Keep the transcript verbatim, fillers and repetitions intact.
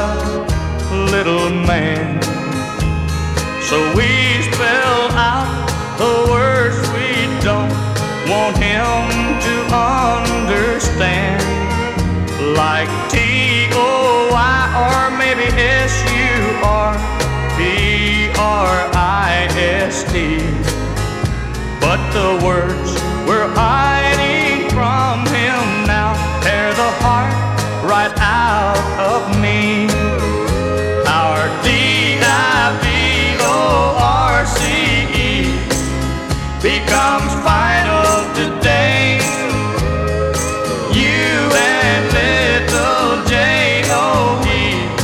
little man. So we spell out the words we don't want him to understand, like T O I or maybe S U R P R I S T. But the words were I